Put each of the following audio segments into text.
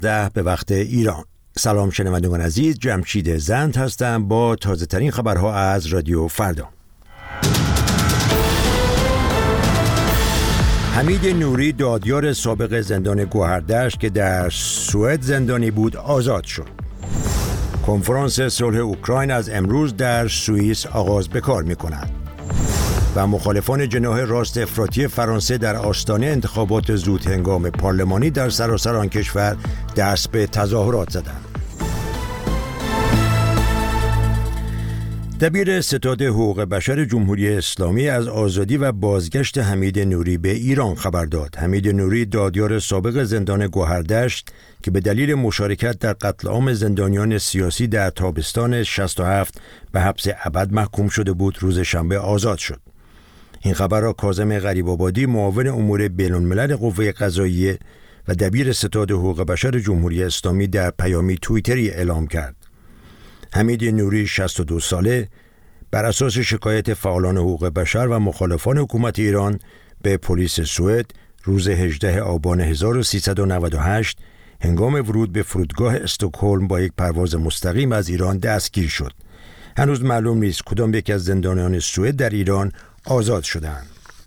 ده به وقت ایران. سلام شنوندگان عزیز، جمشید زند هستم با تازه ترین خبرها از رادیو فردا. حمید نوری دادیار سابق زندان گوهردشت که در سوئد زندانی بود آزاد شد. کنفرانس صلح اوکراین از امروز در سوئیس آغاز به کار می‌کند. و مخالفان جناح راست افراطی فرانسه در آستانه انتخابات زود هنگام پارلمانی در سراسر آن کشور دست به تظاهرات زدند. دبیر ستاد حقوق بشر جمهوری اسلامی از آزادی و بازگشت حمید نوری به ایران خبر داد. حمید نوری دادیار سابق زندان گوهردشت که به دلیل مشارکت در قتل عام زندانیان سیاسی در تابستان 67 به حبس ابد محکوم شده بود، روز شنبه آزاد شد. این خبر را کاظم غریب‌آبادی معاون امور بین‌الملل قوه قضاییه و دبیر ستاد حقوق بشر جمهوری اسلامی در پیامی توییتری اعلام کرد. حمید نوری 62 ساله بر اساس شکایت فعالان حقوق بشر و مخالفان حکومت ایران به پلیس سوئد روز 18 آبان 1398 هنگام ورود به فرودگاه استکهلم با یک پرواز مستقیم از ایران دستگیر شد. هنوز معلوم نیست کدام یک از زندانیان سوئد در ایران آزاد شدند.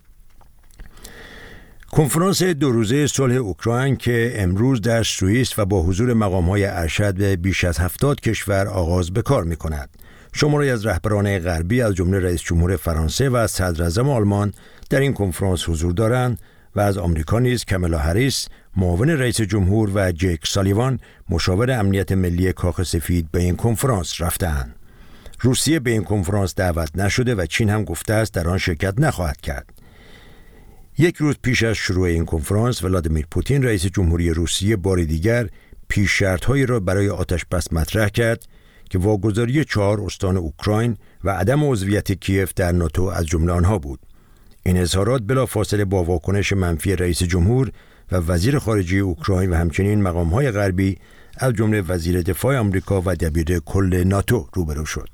کنفرانس دو روزه صلح اوکراین که امروز در سوئیس و با حضور مقام‌های ارشد به بیش از 70 کشور آغاز به کار می‌کند. شماری از رهبران غربی از جمله رئیس جمهور فرانسه و صدراعظم آلمان در این کنفرانس حضور دارند و از آمریکا نیز کامالا هریس معاون رئیس جمهور و جیک سالیوان مشاور امنیت ملی کاخ سفید به این کنفرانس رفتند. روسیه به این کنفرانس دعوت نشده و چین هم گفته است در آن شرکت نخواهد کرد. یک روز پیش از شروع این کنفرانس ولادیمیر پوتین رئیس جمهوری روسیه بار دیگر پیش شرط‌هایی را برای آتش‌بس مطرح کرد که واگذاری 4 استان اوکراین و عدم عضویت کیف در ناتو از جمله آنها بود. این اظهارات بلافاصله با واکنش منفی رئیس جمهور و وزیر خارجه اوکراین و همچنین مقام‌های غربی از جمله وزیر دفاع آمریکا و دبیر کل ناتو روبرو شد.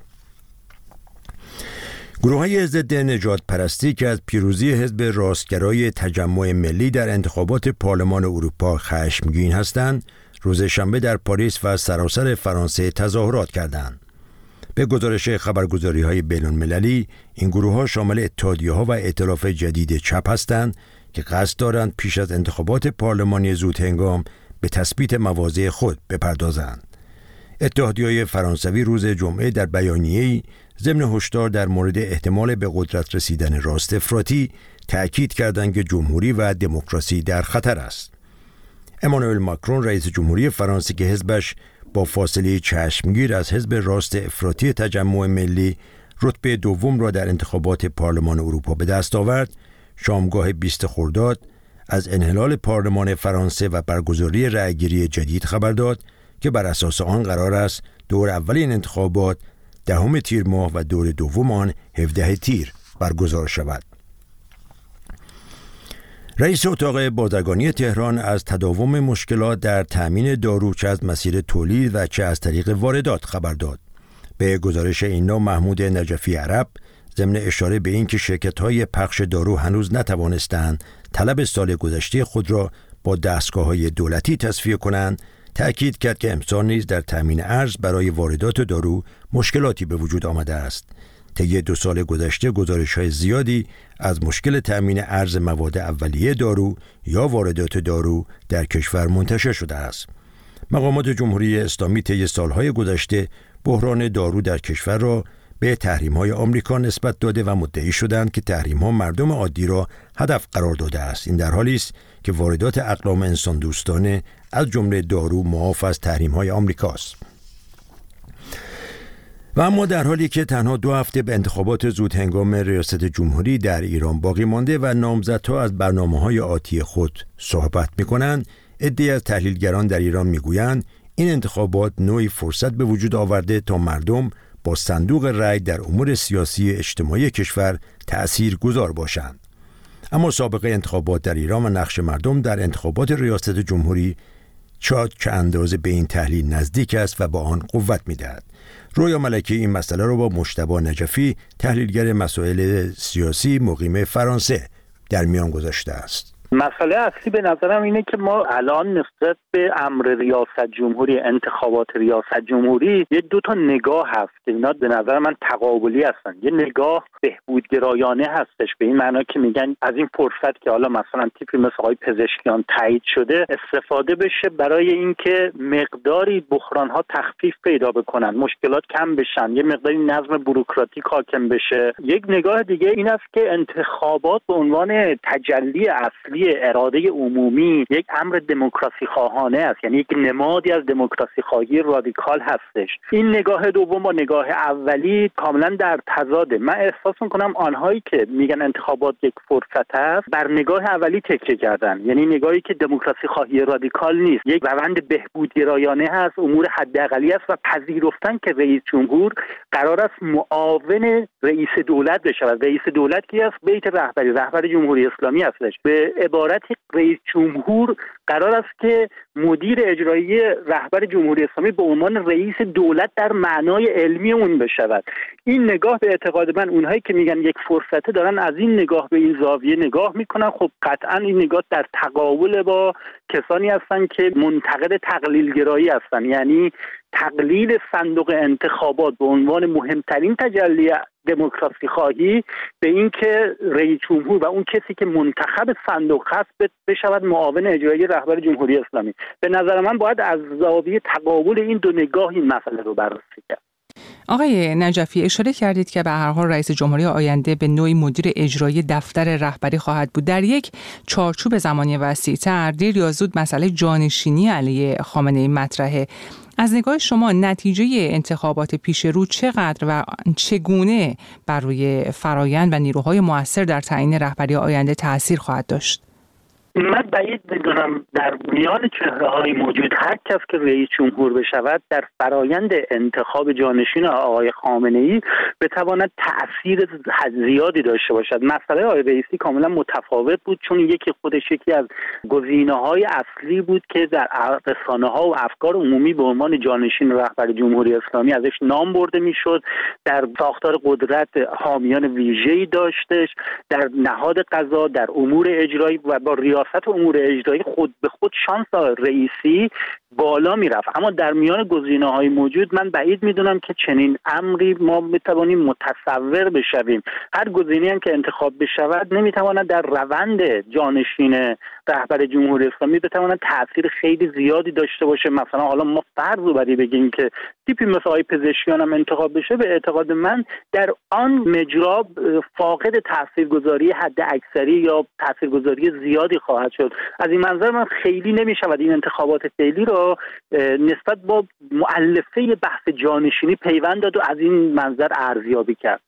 گروه‌های ضد نجات پرستی که از پیروزی حزب راستگرای تجمع ملی در انتخابات پارلمان اروپا خشمگین هستند، روز شنبه در پاریس و سراسر فرانسه تظاهرات کردند. به گزارش خبرگزاری‌های بین‌المللی، این گروه‌ها شامل اتحادیه‌ها و ائتلاف جدید چپ هستند که قصد دارند پیش از انتخابات پارلمانی زود هنگام به تثبیت مواضع خود بپردازند. اتحادیه‌های فرانسوی روز جمعه در بیانیه‌ای ضمن هشدار در مورد احتمال به قدرت رسیدن راست افراطی تأکید کردند که جمهوری و دموکراسی در خطر است. امانوئل ماکرون رئیس جمهوری فرانسه که حزبش با فاصله چشمگیر از حزب راست افراطی تجمع ملی رتبه دوم را در انتخابات پارلمان اروپا به دست آورد، شامگاه 20 خرداد از انحلال پارلمان فرانسه و برگزاری رأیگیری جدید خبر داد که بر اساس آن قرار است دور اول این انتخابات 10 تیر ماه و دور دوم آن 17 تیر برگزار شود. رئیس اتاق بازرگانی تهران از تداوم مشکلات در تأمین دارو چه از مسیر تولید و چه از طریق واردات خبر داد. به گزارش اینا محمود نجفی عرب ضمن اشاره به این که شرکت‌های پخش دارو هنوز نتوانستند طلب سال گذشته خود را با دستگاه‌های دولتی تصفیه کنند، تأکید کرد که امسال نیز در تأمین ارز برای واردات دارو مشکلاتی به وجود آمده است. طی 2 سال گذشته گزارش‌های زیادی از مشکل تأمین ارز مواد اولیه دارو یا واردات دارو در کشور منتشر شده است. مقامات جمهوری اسلامی طی سالهای گذشته بحران دارو در کشور را به تحریم‌های آمریکا نسبت داده و مدعی شدند که تحریم‌ها مردم عادی را هدف قرار داده است. این در حالی است که واردات اقلام انسان دوستانه از جمله دارو معاف از تحریم‌های آمریکاست. و اما در حالی که تنها 2 هفته به انتخابات زود هنگام ریاست جمهوری در ایران باقی مانده و نامزدها از برنامه‌های آتی خود صحبت می‌کنند، عده‌ای از تحلیلگران در ایران می‌گویند این انتخابات نوعی فرصت به وجود آورده تا مردم با صندوق رای در امور سیاسی اجتماعی کشور تأثیر گذار باشند. اما سابقه انتخابات در ایران و نقش مردم در انتخابات ریاست جمهوری چه اندازه به این تحلیل نزدیک است و با آن قوت می‌دهد. رویا ملکی این مسئله را با مجتبی نجفی تحلیلگر مسائل سیاسی مقیم فرانسه در میان گذاشته است. مسئله اصلی به نظرم اینه که ما الان نسبت به امر ریاست جمهوری، انتخابات ریاست جمهوری، یه دو تا نگاه هست که اینا به نظر من تقابلی هستن. یه نگاه بهبودگرایانه هستش، به این معنا که میگن از این فرصت که حالا مثلا تیپی مثل آقای پزشکیان تایید شده استفاده بشه برای اینکه مقداری بحران‌ها تخفیف پیدا بکنن، مشکلات کم بشن، یه مقداری نظم بوروکراتیک حاکم بشه. یک نگاه دیگه این است که انتخابات به عنوان تجلی اصلی اراده عمومی یک امر دموکراسی خواهانه است، یعنی یک نمادی از دموکراسی خواهی رادیکال هستش. این نگاه دوم با نگاه اولی کاملا در تضاده. من احساس می‌کنم آنهایی که میگن انتخابات یک فرصت است بر نگاه اولی تکیه کردن، یعنی نگاهی که دموکراسی خواهی رادیکال نیست، یک روند بهبودگرایانه هست، امور حداقلی است و پذیرفتن که رئیس جمهور قرار است معاون رئیس دولت بشه. رئیس دولت کی است؟ بیت رهبری، رهبر جمهوری اسلامی هستش. به عبارت رئیس جمهور قرار است که مدیر اجرایی رهبر جمهوری اسلامی به عنوان رئیس دولت در معنای علمی اون بشود. این نگاه به اعتقاد من اونهایی که میگن یک فرصته دارن از این نگاه به این زاویه نگاه میکنن. خب قطعا این نگاه در تقابل با کسانی هستن که منتقد تقلیلگرایی هستن، یعنی تقلیل صندوق انتخابات به عنوان مهمترین تجلی دموکراسی خواهی به این که رئیس جمهور و اون کسی که منتخب صندوق هست بشود معاون اجرایی رهبر جمهوری اسلامی. به نظر من باید از زاویه تقابل این دو نگاه این مسئله رو بررسی کرد. آقای نجفی، اشاره کردید که به هر حال رئیس جمهوری آینده به نوعی مدیر اجرایی دفتر رهبری خواهد بود. در یک چارچوب زمانی وسیع‌تر دیر یا زود مسئله جانشینی علیه خامنه‌ای مطرحه. از نگاه شما نتیجه انتخابات پیش رو چقدر و چگونه بر روی فرایند و نیروهای مؤثر در تعیین رهبری آینده تأثیر خواهد داشت؟ من بعید می‌دونم در میان چهره‌های موجود هر کس که رئیس جمهور بشود در فرایند انتخاب جانشین آقای خامنه‌ای بتواند تأثیر زیادی داشته باشد. مسئله آقای رئیسی کاملا متفاوت بود، چون یکی از گزینه‌های اصلی بود که در رسانه‌ها و افکار عمومی به عنوان جانشین رهبر جمهوری اسلامی ازش نام برده می‌شد. در ساختار قدرت حامیان ویژه‌ای داشتش، در نهاد قضا، در امور اجرایی و با ریاست امور اجرایی خود به خود شانس رئیسی بالا میرفت. اما در میان گزینه‌های موجود من بعید میدونم که چنین امری ما بتوانیم متصور بشویم. هر گزینه‌ای هم که انتخاب بشود نمیتواند در روند جانشین رهبر جمهوری اسلامی بتواند تأثیر خیلی زیادی داشته باشه. مثلا حالا ما فرض رو بگیم که تیپی مثل آقای پزشکیان هم انتخاب بشه، به اعتقاد من در آن مجرا فاقد تاثیرگذاری حد اکثری یا تاثیرگذاری زیادی خواهد شد. از این منظر من خیلی نمیشود این انتخابات فعلی رو نسبت با مؤلفه بحث جانشینی پیوند داد و از این منظر ارزیابی کرد.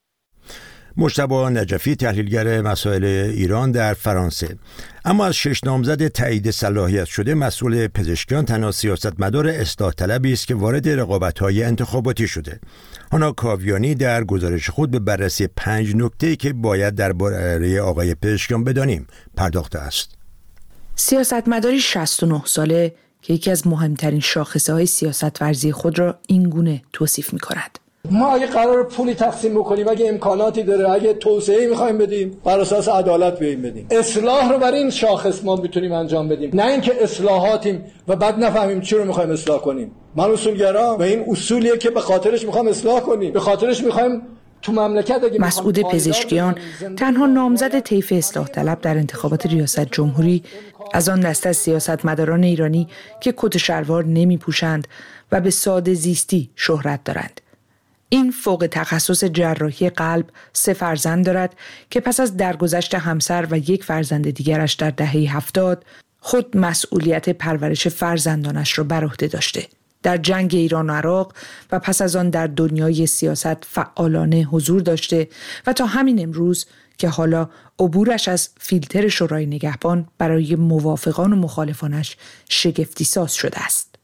مجتبی نجفی، تحلیلگر مسائل ایران در فرانسه. اما از 6 نامزد تایید صلاحیت شده مسئول پزشکیان تنها سیاستمدار اصلاح طلبی است که وارد رقابت‌های انتخاباتی شده. هانا کاویانی در گزارش خود به بررسی 5 نکته‌ای که باید درباره آقای پزشکیان بدانیم پرداخته است. سیاستمداری 69 ساله که یکی از مهمترین شاخصه‌های سیاست ورزی خود را این گونه توصیف می‌کند. ما اگه قرار پولی تقسیم بکنیم، اگه امکاناتی داره، اگه توسعه می‌خوایم بدیم، بر اساس عدالت بدیم. اصلاح رو برای این شاخص ما میتونیم انجام بدیم، نه اینکه اصلاحاتیم و بعد نفهمیم چی رو می‌خوایم اصلاح کنیم. من اصولگرا و این اصولیه که به خاطرش می‌خوام اصلاح کنیم، به خاطرش می‌خوایم تو مملکت. اگه مسعود پزشکیان تنها نامزد طیف اصلاح طلب در انتخابات ریاست جمهوری از آن دسته از سیاستمداران ایرانی که کت شلوار نمی‌پوشند و به ساده زیستی شهرت دارند. این فوق تخصص جراحی قلب 3 فرزند دارد که پس از درگذشت همسر و 1 فرزند دیگرش در دهه 70 خود مسئولیت پرورش فرزندانش را بر عهده داشته. در جنگ ایران و عراق و پس از آن در دنیای سیاست فعالانه حضور داشته و تا همین امروز که حالا عبورش از فیلتر شورای نگهبان برای موافقان و مخالفانش شگفتی ساز شده است.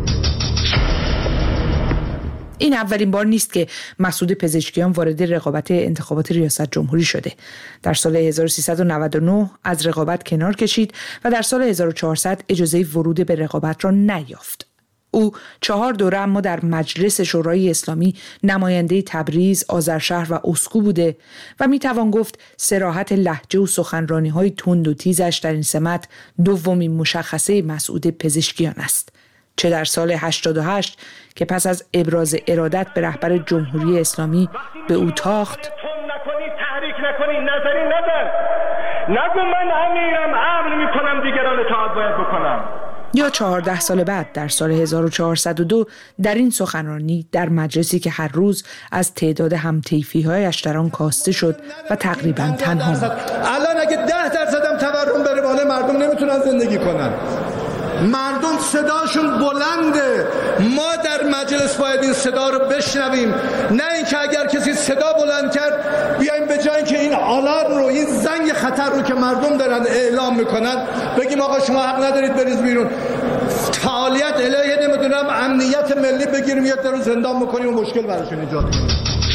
این اولین بار نیست که مسعود پزشکیان وارد رقابت انتخابات ریاست جمهوری شده. در سال 1399 از رقابت کنار کشید و در سال 1400 اجازه ورود به رقابت را نیافت. او 4 دوره اما در مجلس شورای اسلامی نماینده تبریز، آذرشهر و اسکو بوده و میتوان گفت صراحت لهجه و سخنرانی‌های تند و تیزش در این سمت دومین مشخصه مسعود پزشکیان است. چه در سال 88 که پس از ابراز ارادت به رهبر جمهوری اسلامی به او تاخت تحریک نکنی، نظری نظر نگو من امیرم امر میکنم دیگران اطاعت باید بکنم، یا 14 سال بعد در سال 1402 در این سخنرانی در مجلسی که هر روز از تعداد همطیفی‌هایش در آن کاسته شد و تقریباً تنها بود. الان اگه 10% هم تورم بره بالا مردم نمیتونن زندگی کنن. مردم صداشون بلنده. ما در مجلس باید این صدا رو بشنویم، نه اینکه اگر کسی صدا بلند کرد بیایم به جای که این آلارم رو، این زنگ خطر رو که مردم دارن اعلام میکنن بگیم آقا شما حق ندارید بریز بیرون. فعالیت الهی نمیدونم امنیت ملی بگیریم یه رو زندان بکنیم و مشکل براشون ایجاد کنیم.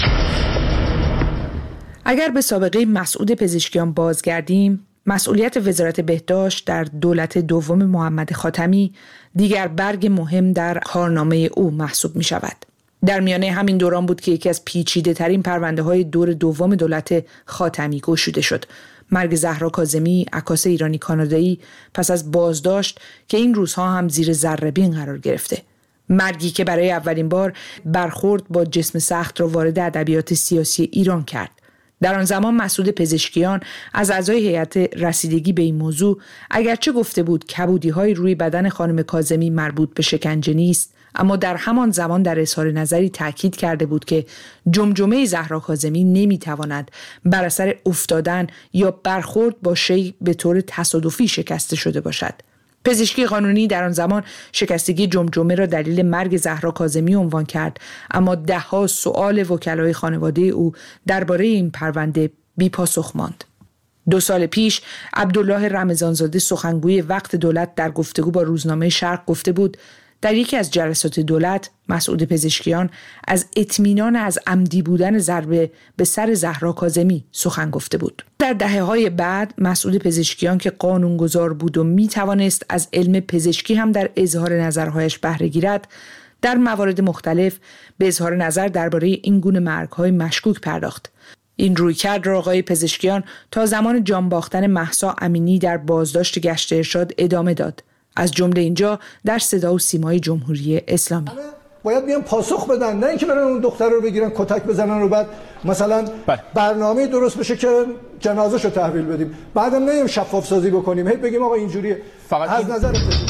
اگر به سابقه مسعود پزشکیان بازگردیم، مسئولیت وزارت بهداشت در دولت دوم محمد خاتمی دیگر برگ مهم در کارنامه او محسوب می شود. در میانه همین دوران بود که یکی از پیچیده ترین پرونده های دور دوم دولت خاتمی گشوده شد. مرگ زهرا کاظمی، عکاس ایرانی کانادایی، پس از بازداشت که این روزها هم زیر ذره‌بین قرار گرفته. مرگی که برای اولین بار برخورد با جسم سخت را وارد ادبیات سیاسی ایران کرد. در آن زمان مسعود پزشکیان از اعضای هیئت رسیدگی به این موضوع اگرچه گفته بود کبودی‌های روی بدن خانم کاظمی مربوط به شکنجه نیست، اما در همان زمان در اظهار نظری تاکید کرده بود که جمجمه زهرا کاظمی نمی‌تواند بر اثر افتادن یا برخورد با شیء به طور تصادفی شکسته شده باشد. پزشکی قانونی در آن زمان شکستگی جمجمه را دلیل مرگ زهرا کاظمی عنوان کرد، اما ده‌ها سؤال وکلای خانواده او درباره این پرونده بی پاسخ ماند. 2 سال پیش عبدالله رمضانزاده سخنگوی وقت دولت در گفتگو با روزنامه شرق گفته بود در یکی از جلسات دولت مسعود پزشکیان از اطمینان از عمدی بودن ضربه به سر زهرا کاظمی سخن گفته بود. در دهه‌های بعد مسعود پزشکیان که قانونگذار بود و میتوانست از علم پزشکی هم در اظهار نظرهایش بهره گیرد، در موارد مختلف به اظهار نظر درباره این گونه مرگ‌های مشکوک پرداخت. این رویکرد را آقای پزشکیان تا زمان جان باختن مهسا امینی در بازداشت گشت ارشاد ادامه داد. از جمله اینجا در صدا و سیمای جمهوری اسلامی. باید بیان پاسخ بدن، نه اینکه برن اون دختر رو بگیرن کتک بزنن و بعد مثلا برنامه درست بشه که جنازه‌شو تحویل بدیم، بعدم نمی‌ایم شفاف سازی بکنیم، هی بگیم آقا اینجوریه. از نظر پزشکی.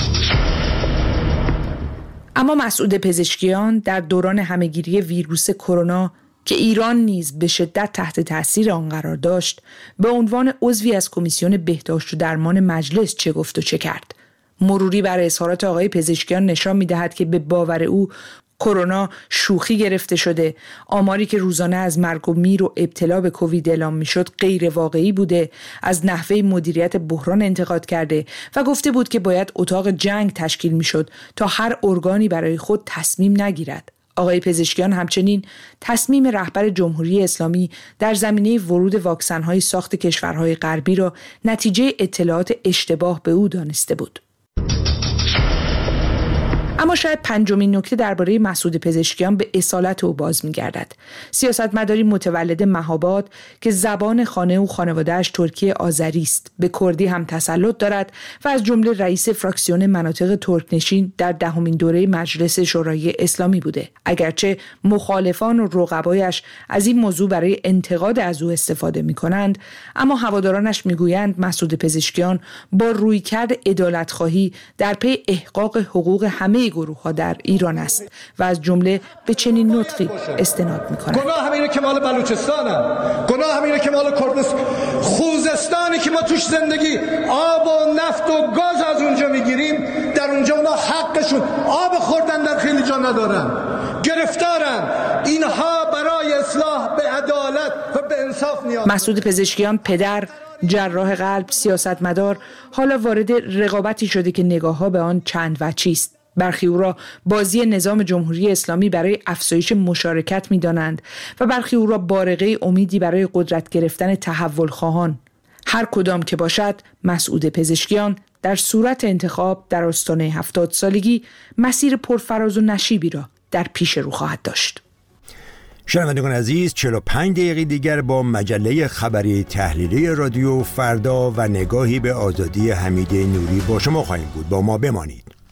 اما مسعود پزشکیان در دوران همه‌گیری ویروس کرونا که ایران نیز به شدت تحت تاثیر آن قرار داشت، به عنوان عضوی از کمیسیون بهداشت و درمان مجلس چه گفت و چه کرد. مروری بر اظهارات آقای پزشکیان نشان می‌دهد که به باور او کرونا شوخی گرفته شده، آماری که روزانه از مرگ و میر و ابتلا به کووید اعلام میشد غیر واقعی بوده، از نحوه مدیریت بحران انتقاد کرده و گفته بود که باید اتاق جنگ تشکیل میشد تا هر ارگانی برای خود تصمیم نگیرد. آقای پزشکیان همچنین تصمیم رهبر جمهوری اسلامی در زمینه ورود واکسن‌های ساخت کشورهای غربی را نتیجه اطلاعات اشتباه به او دانسته بود. اما شاید پنجمین نکته درباره مسعود پزشکیان به اصالت او باز می‌گردد. سیاستمداری متولد مهاباد که زبان خانه و خانواده‌اش ترکی آذری است، به کردی هم تسلط دارد و از جمله رئیس فراکسیون مناطق ترکنشین در 10مین دوره مجلس شورای اسلامی بوده. اگرچه مخالفان و رقبایش از این موضوع برای انتقاد از او استفاده می‌کنند، اما هوادارانش می‌گویند مسعود پزشکیان با رویکرد عدالت‌خواهی در پی احقاق حقوق همه گروه‌ها در ایران است و از جمله به چنین نطقی استناد می‌کند. گناه همینه که مال بلوچستانه، گناه همینه که مال کردستان، خوزستانی که ما توش زندگی آب و نفت و گاز از اونجا میگیریم، در اونجا اونا حقشون آب خوردن در خیلی جا ندارن، گرفتارن. اینها برای اصلاح به عدالت و به انصاف نیاز. مسعود پزشکیان پدر، جراح قلب، سیاستمدار، حالا وارد رقابتی شده که نگاه‌ها به آن چند وجهی است. برخی او را بازی نظام جمهوری اسلامی برای افزایش مشارکت می‌دانند و برخی او را بارقه امیدی برای قدرت گرفتن تحول خواهان. هر کدام که باشد، مسعود پزشکیان در صورت انتخاب در آستانه 70 سالگی مسیر پرفراز و نشیبی را در پیش رو خواهد داشت. شنوندگان عزیز، 45 دقیقه دیگر با مجله خبری تحلیلی رادیو فردا و نگاهی به آزادی حمید نوری با شما خواهیم بود. با ما بمانید.